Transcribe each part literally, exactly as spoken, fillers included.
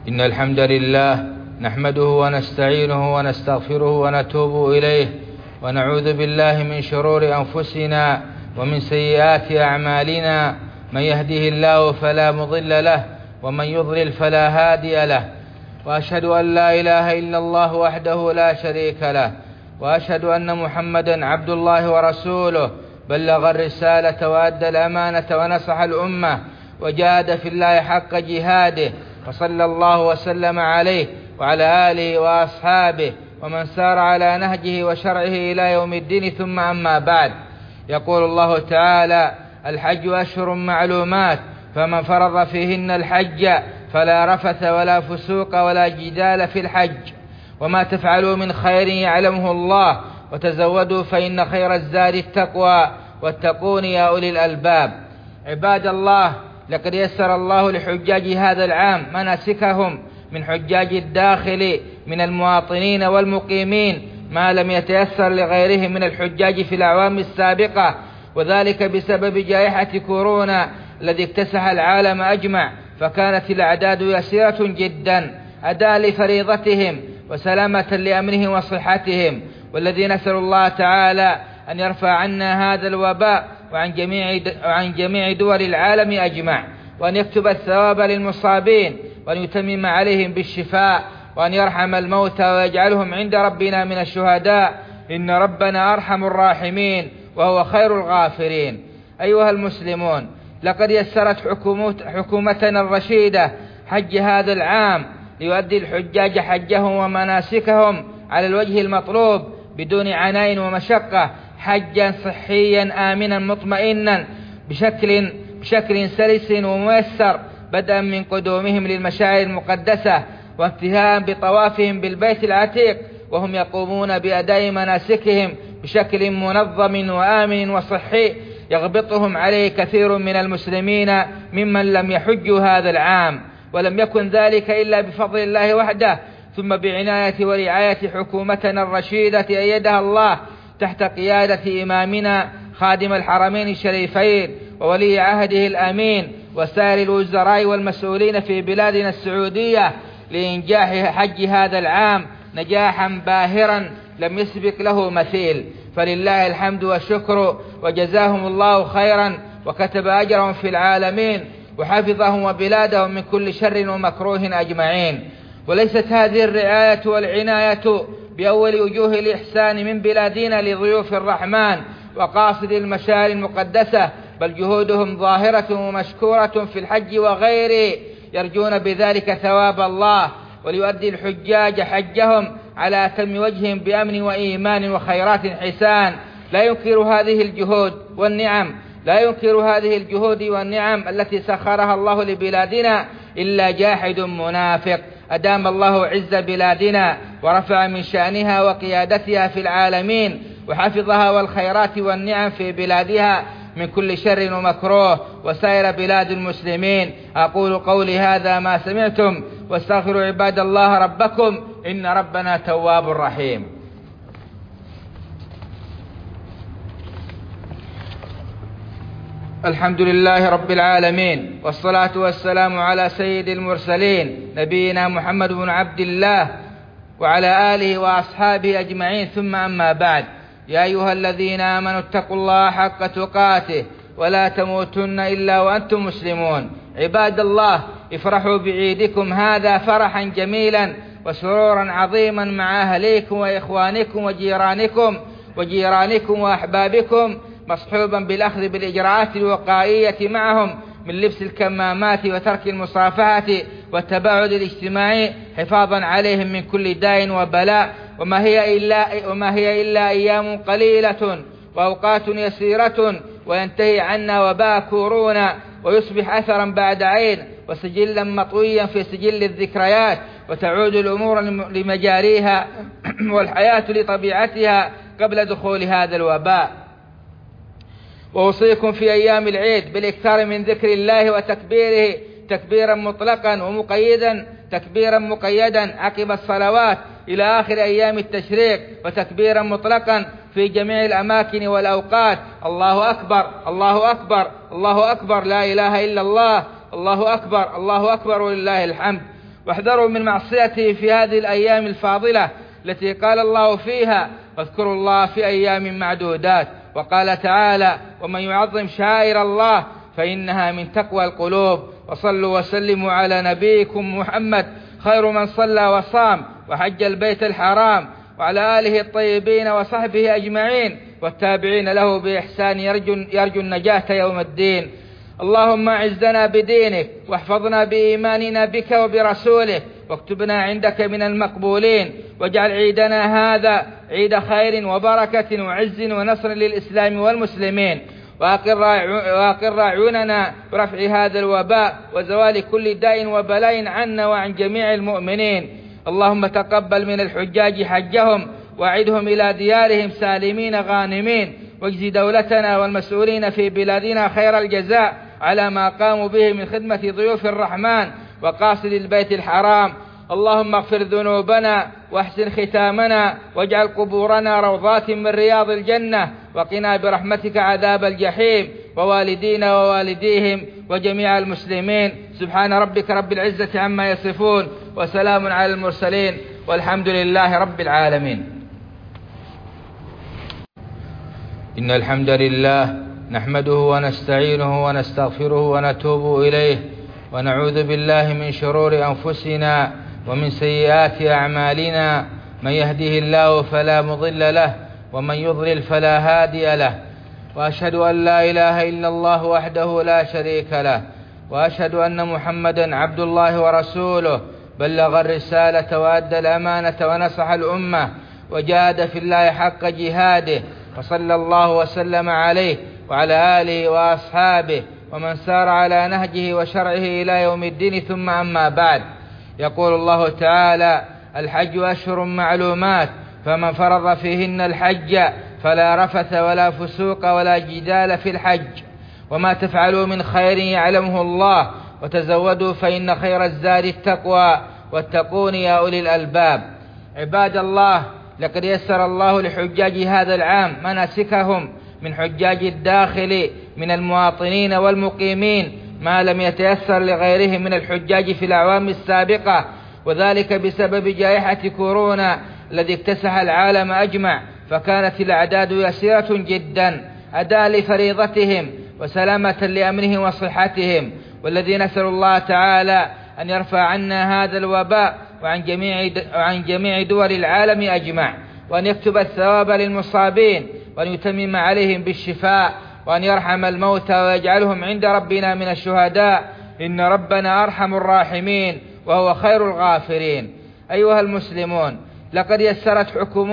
إن الحمد لله نحمده ونستعينه ونستغفره ونتوب إليه، ونعوذ بالله من شرور أنفسنا ومن سيئات أعمالنا. من يهده الله فلا مضل له، ومن يضلل فلا هادي له. وأشهد أن لا إله إلا الله وحده لا شريك له، وأشهد أن محمدا عبد الله ورسوله، بلغ الرسالة وأدى الأمانة ونصح الأمة، وجاهد في الله حق جهاده، وصلى الله وسلم عليه وعلى آله وأصحابه ومن سار على نهجه وشرعه إلى يوم الدين. ثم أما بعد، يقول الله تعالى: الحج أشهر معلومات، فمن فرض فيهن الحج فلا رفث ولا فسوق ولا جدال في الحج، وما تفعلوا من خير يعلمه الله، وتزودوا فإن خير الزاد التقوى، واتقون يا أولي الألباب. عباد الله، لقد يسر الله لحجاج هذا العام مناسكهم من حجاج الداخل من المواطنين والمقيمين ما لم يتيسر لغيرهم من الحجاج في الأعوام السابقة، وذلك بسبب جائحة كورونا الذي اكتسح العالم أجمع، فكانت الأعداد يسيرة جدا أداء لفريضتهم وسلامة لأمنهم وصحتهم، والذي نسأل الله تعالى أن يرفع عنا هذا الوباء وعن جميع وعن جميع دول العالم أجمع، وأن يكتب الثواب للمصابين، وأن يتمم عليهم بالشفاء، وأن يرحم الموتى ويجعلهم عند ربنا من الشهداء. إن ربنا أرحم الراحمين وهو خير الغافرين. أيها المسلمون، لقد يسرت حكومتنا الرشيدة حج هذا العام ليؤدي الحجاج حجهم ومناسكهم على الوجه المطلوب بدون عناء ومشقة، حجا صحيا آمنا مطمئنا بشكل بشكل سلس وميسر، بدءا من قدومهم للمشاعر المقدسة وانتهاء بطوافهم بالبيت العتيق، وهم يقومون بأداء مناسكهم بشكل منظم وآمن وصحي يغبطهم عليه كثير من المسلمين ممن لم يحجوا هذا العام، ولم يكن ذلك إلا بفضل الله وحده، ثم بعناية ورعاية حكومتنا الرشيدة أيدها الله تحت قيادة إمامنا خادم الحرمين الشريفين وولي عهده الأمين وسائر الوزراء والمسؤولين في بلادنا السعودية لإنجاح حج هذا العام نجاحا باهرا لم يسبق له مثيل، فلله الحمد والشكر، وجزاهم الله خيرا وكتب أجرهم في العالمين، وحفظهم وبلادهم من كل شر ومكروه أجمعين. وليست هذه الرعاية والعناية بأول وجوه الإحسان من بلادنا لضيوف الرحمن وقاصد المشاعر المقدسة، بل جهودهم ظاهرة ومشكورة في الحج وغيره، يرجون بذلك ثواب الله، وليؤدي الحجاج حجهم على أتم وجه بأمن وإيمان وخيرات حسان. لا ينكر هذه الجهود والنعم لا ينكر هذه الجهود والنعم التي سخرها الله لبلادنا إلا جاحد منافق. أدام الله عز بلادنا ورفع من شأنها وقيادتها في العالمين، وحفظها والخيرات والنعم في بلادها من كل شر ومكروه وسائر بلاد المسلمين. أقول قولي هذا ما سمعتم، واستغفروا عباد الله ربكم، إن ربنا تواب رحيم. الحمد لله رب العالمين، والصلاة والسلام على سيد المرسلين نبينا محمد بن عبد الله وعلى آله وأصحابه أجمعين. ثم أما بعد، يا أيها الذين آمنوا اتقوا الله حق تقاته ولا تموتن إلا وأنتم مسلمون. عباد الله، افرحوا بعيدكم هذا فرحا جميلا وسرورا عظيما مع أهليكم وإخوانكم وجيرانكم وجيرانكم وأحبابكم، مصحوبا بالأخذ بالإجراءات الوقائية معهم من لبس الكمامات وترك المصافحة والتباعد الاجتماعي حفاظا عليهم من كل داء وبلاء. وما هي إلا, وما هي إلا أيام قليلة وأوقات يسيرة وينتهي عنا وباء كورونا، ويصبح أثرا بعد عين وسجلا مطويا في سجل الذكريات، وتعود الأمور لمجاريها والحياة لطبيعتها قبل دخول هذا الوباء. وأوصيكم في أيام العيد بالإكثار من ذكر الله وتكبيره تكبيرا مطلقا ومقيدا تكبيرا مقيدا عقب الصلوات إلى آخر أيام التشريق، وتكبيرا مطلقا في جميع الأماكن والأوقات. الله أكبر الله أكبر الله أكبر، لا إله إلا الله، الله أكبر الله أكبر ولله الحمد. واحذروا من معصيته في هذه الأيام الفاضلة التي قال الله فيها: واذكروا الله في أيام معدودات. وقال تعالى: ومن يعظم شعائر الله فإنها من تقوى القلوب. وصلوا وسلموا على نبيكم محمد خير من صلى وصام وحج البيت الحرام، وعلى آله الطيبين وصحبه أجمعين والتابعين له بإحسان يرجو, يرجو النجاة يوم الدين. اللهم أعزنا بدينك واحفظنا بإيماننا بك وبرسولك، واكتبنا عندك من المقبولين، واجعل عيدنا هذا عيد خير وبركة وعز ونصر للإسلام والمسلمين، وأقر أعيننا برفع هذا الوباء وزوال كل داء وبلاء عنا وعن جميع المؤمنين. اللهم تقبل من الحجاج حجهم وأعدهم إلى ديارهم سالمين غانمين، واجز دولتنا والمسؤولين في بلادنا خير الجزاء على ما قاموا به من خدمة ضيوف الرحمن وقاصد البيت الحرام. اللهم اغفر ذنوبنا واحسن ختامنا، واجعل قبورنا روضات من رياض الجنة، وقنا برحمتك عذاب الجحيم، ووالدينا ووالديهم وجميع المسلمين. سبحان ربك رب العزة عما يصفون، وسلام على المرسلين، والحمد لله رب العالمين. إن الحمد لله نحمده ونستعينه ونستغفره ونتوب إليه، ونعوذ بالله من شرور أنفسنا ومن سيئات أعمالنا. من يهده الله فلا مضل له، ومن يضلل فلا هادي له. وأشهد أن لا إله إلا الله وحده لا شريك له، وأشهد أن محمدا عبد الله ورسوله، بلغ الرسالة وأدى الأمانة ونصح الأمة، وجاهد في الله حق جهاده، وصلى الله وسلم عليه وعلى آله وأصحابه ومن سار على نهجه وشرعه إلى يوم الدين. ثم أما بعد، يقول الله تعالى: الحج أشهر معلومات، فمن فرض فيهن الحج فلا رفث ولا فسوق ولا جدال في الحج، وما تفعلوا من خير يعلمه الله، وتزودوا فإن خير الزاد التقوى، واتقون يا أولي الألباب. عباد الله، لقد يسر الله لحجاج هذا العام مناسكهم من حجاج الداخل من المواطنين والمقيمين ما لم يتيسر لغيرهم من الحجاج في الأعوام السابقة، وذلك بسبب جائحة كورونا الذي اكتسح العالم أجمع، فكانت الأعداد يسيرة جدا أداء لفريضتهم وسلامة لأمنهم وصحتهم، والذي نسأل الله تعالى أن يرفع عنا هذا الوباء وعن جميع وعن جميع دول العالم أجمع، وأن يكتب الثواب للمصابين، وأن يتمم عليهم بالشفاء، وأن يرحم الموتى ويجعلهم عند ربنا من الشهداء. إن ربنا أرحم الراحمين وهو خير الغافرين. أيها المسلمون، لقد يسرت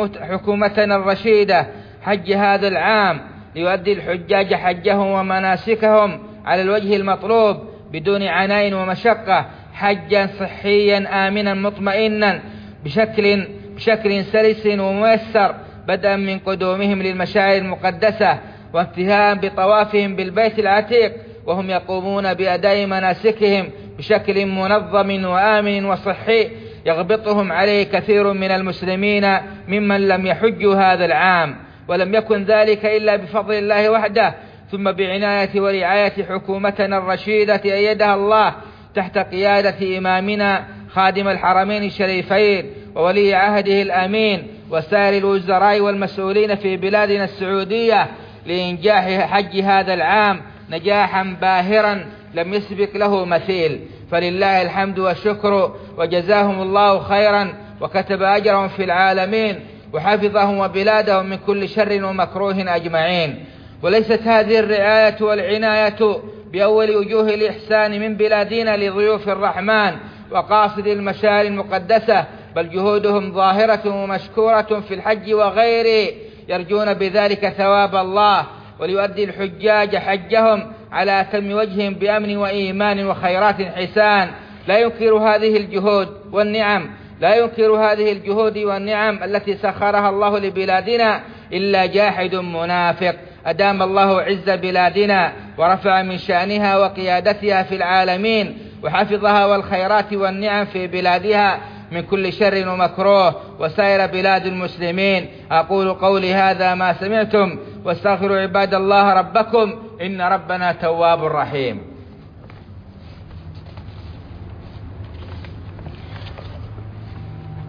حكومتنا الرشيدة حج هذا العام ليؤدي الحجاج حجهم ومناسكهم على الوجه المطلوب بدون عناء ومشقة، حجا صحيا آمنا مطمئنا بشكل, بشكل سلس وميسر، بدءا من قدومهم للمشاعر المقدسة وانتهاء بطوافهم بالبيت العتيق، وهم يقومون بأداء مناسكهم بشكل منظم وآمن وصحي يغبطهم عليه كثير من المسلمين ممن لم يحجوا هذا العام، ولم يكن ذلك إلا بفضل الله وحده، ثم بعناية ورعاية حكومتنا الرشيدة أيدها الله تحت قيادة إمامنا خادم الحرمين الشريفين وولي عهده الأمين وسائر الوزراء والمسؤولين في بلادنا السعودية لإنجاح حج هذا العام نجاحا باهرا لم يسبق له مثيل، فلله الحمد والشكر، وجزاهم الله خيرا وكتب أجرهم في العالمين، وحفظهم وبلادهم من كل شر ومكروه أجمعين. وليست هذه الرعاية والعناية بأول وجوه الإحسان من بلادنا لضيوف الرحمن وقاصد المشاعر المقدسة، بل جهودهم ظاهرة ومشكورة في الحج وغيره، يرجون بذلك ثواب الله، وليؤدي الحجاج حجهم على أتم وجه بأمن وإيمان وخيرات حسان. لا ينكر هذه الجهود والنعم لا ينكر هذه الجهود والنعم التي سخرها الله لبلادنا إلا جاحد منافق. أدام الله عز بلادنا ورفع من شأنها وقيادتها في العالمين، وحفظها والخيرات والنعم في بلادها من كل شر ومكروه وسائر بلاد المسلمين. أقول قولي هذا ما سمعتم، واستغفروا عباد الله ربكم إن ربنا تواب رحيم.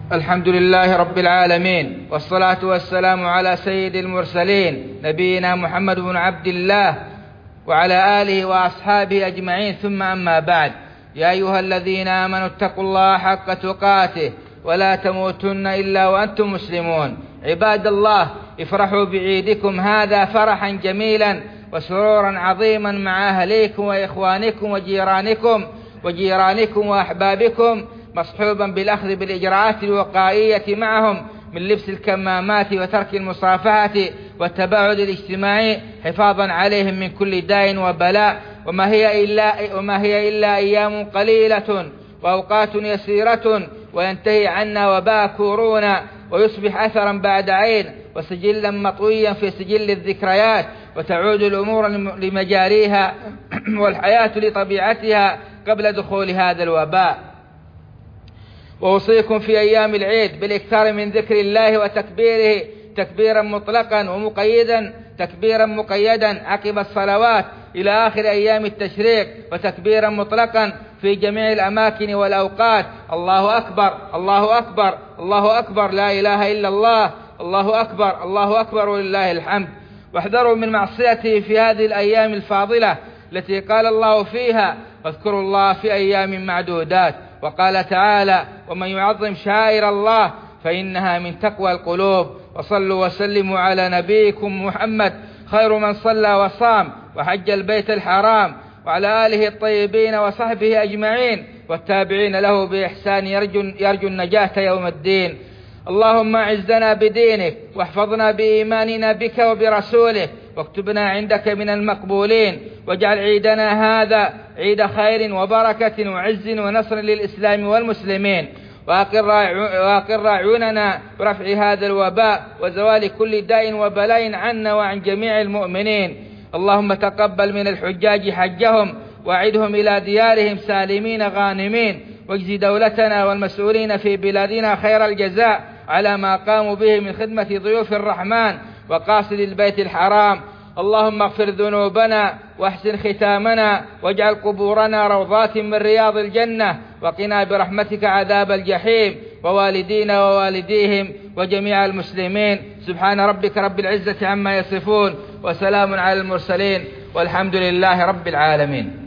الحمد لله رب العالمين، والصلاة والسلام على سيد المرسلين نبينا محمد بن عبد الله وعلى آله وأصحابه أجمعين، ثم أما بعد. يا أيها الذين آمنوا اتقوا الله حق تقاته ولا تموتن إلا وأنتم مسلمون. عباد الله، افرحوا بعيدكم هذا فرحا جميلا وسرورا عظيما مع أهليكم وإخوانكم وجيرانكم وجيرانكم وأحبابكم، مصحوبا بالأخذ بالإجراءات الوقائية معهم من لبس الكمامات وترك المصافحة والتباعد الاجتماعي حفاظا عليهم من كل داء وبلاء. وما هي إلا, وما هي إلا أيام قليلة وأوقات يسيرة وينتهي عنا وباء كورونا، ويصبح أثرا بعد عين وسجلا مطويا في سجل الذكريات، وتعود الأمور لمجاريها والحياة لطبيعتها قبل دخول هذا الوباء. وأوصيكم في أيام العيد بالإكثار من ذكر الله وتكبيره تكبيرا مطلقا ومقيدا تكبيرا مقيدا عقب الصلوات إلى آخر أيام التشريق، وتكبيرا مطلقا في جميع الأماكن والأوقات. الله أكبر الله أكبر الله أكبر، لا إله إلا الله، الله أكبر الله أكبر ولله الحمد. واحذروا من معصيته في هذه الأيام الفاضلة التي قال الله فيها: واذكروا الله في أيام معدودات. وقال تعالى: ومن يعظم شعائر الله فإنها من تقوى القلوب. وصلوا وسلموا على نبيكم محمد خير من صلى وصام وحج البيت الحرام، وعلى آله الطيبين وصحبه أجمعين والتابعين له بإحسان يرجو, يرجو النجاة يوم الدين. اللهم أعزنا بدينك واحفظنا بإيماننا بك وبرسولك، واكتبنا عندك من المقبولين، واجعل عيدنا هذا عيد خير وبركة وعز ونصر للإسلام والمسلمين، وأقر أعيننا برفع هذا الوباء وزوال كل داء وبلاء عنا وعن جميع المؤمنين. اللهم تقبل من الحجاج حجهم وأعدهم إلى ديارهم سالمين غانمين، واجز دولتنا والمسؤولين في بلادنا خير الجزاء على ما قاموا به من خدمة ضيوف الرحمن وقاصد البيت الحرام. اللهم اغفر ذنوبنا واحسن ختامنا، واجعل قبورنا روضات من رياض الجنة، وقنا برحمتك عذاب الجحيم، ووالدينا ووالديهم وجميع المسلمين. سبحان ربك رب العزة عما يصفون، وسلام على المرسلين، والحمد لله رب العالمين.